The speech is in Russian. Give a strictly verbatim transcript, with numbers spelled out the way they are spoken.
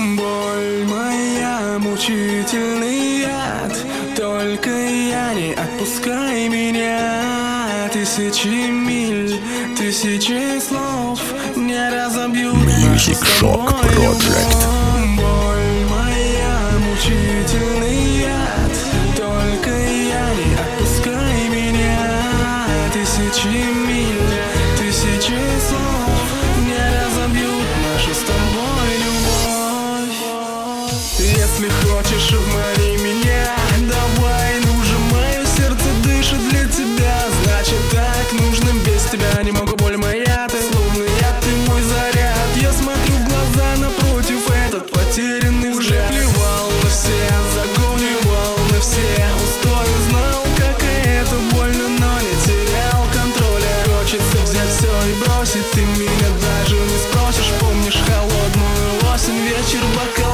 Боль моя, мучительный яд. Только я, не отпускай меня. Тысячи миль, тысячи слов не разобьют нашу с тобой любовь. Боль моя, мучительный яд. Только я, не отпускай меня. Тысячи миль, тысячи слов не разобьют нашу с тобой любовь. Если хочешь, обмани меня, давай, ну же, мое сердце дышит для тебя. Значит так, нужно без тебя, не могу, боль моя, ты словно я, ты мой заряд. Я смотрю в глаза напротив, этот потерянный уже плевал на все, загонивал на все устои, знал, как это больно, но не терял контроля. Хочется взять все и бросить, ты меня даже не спросишь. Помнишь холодную осень, вечер, бокал